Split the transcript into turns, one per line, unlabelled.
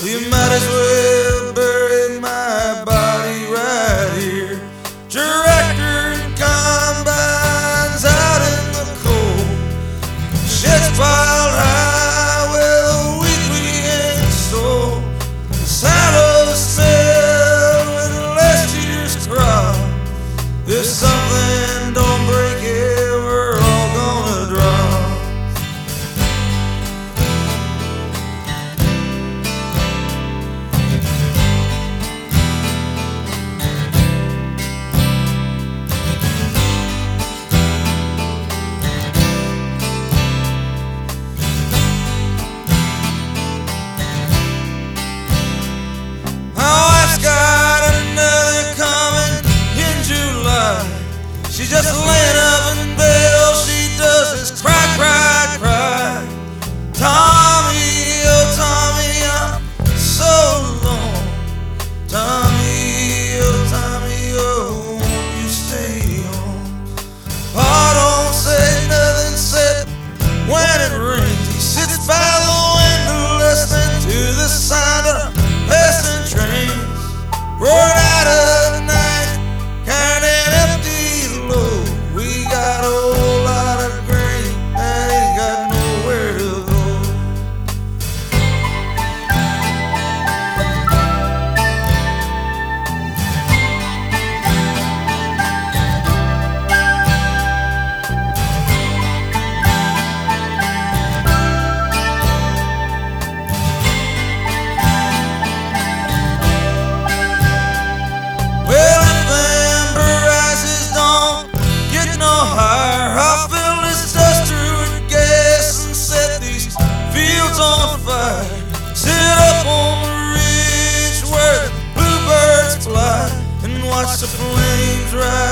You might as well bury my body right here. Tractor and combines out in the cold, sheds piled high with a wheat we ain't sold. Saddles sell with last year's crop. If something don't break it, we're all gonna drop. She's just laying up in bed, all she does is cry, cry, cry. Tommy, oh Tommy, I'm so alone. Tommy, oh, won't you stay home? Pa don't say nothing except when it rains. He sits by the window listening to the sound of passing trains. Roaring out at night, carrying empty. We got a whole lot of grain and ain't got nowhere to go. Well, if them prices don't get no higher, I'll fill this duster with gas and set these fields on fire. Sit up on the ridge where the bluebirds fly and watch the flames rise.